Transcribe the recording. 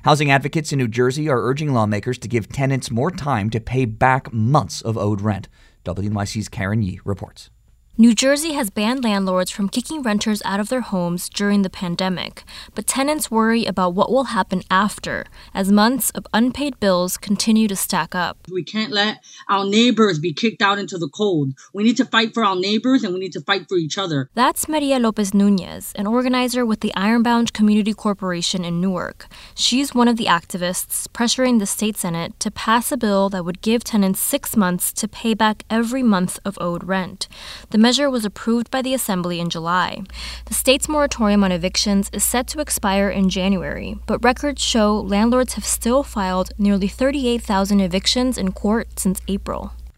Housing advocates in New Jersey are urging lawmakers to give tenants more time to pay back months of owed rent. WNYC's Karen Yee reports. New Jersey has banned landlords from kicking renters out of their homes during the pandemic, but tenants worry about what will happen after, as months of unpaid bills continue to stack up. We can't let our neighbors be kicked out into the cold. We need to fight for our neighbors and we need to fight for each other. That's Maria Lopez Nunez, an organizer with the Ironbound Community Corporation in Newark. She's one of the activists pressuring the state Senate to pass a bill that would give tenants 6 months to pay back every month of owed rent. The measure was approved by the Assembly in July. The state's moratorium on evictions is set to expire in January, but records show landlords have still filed nearly 38,000 evictions in court since April.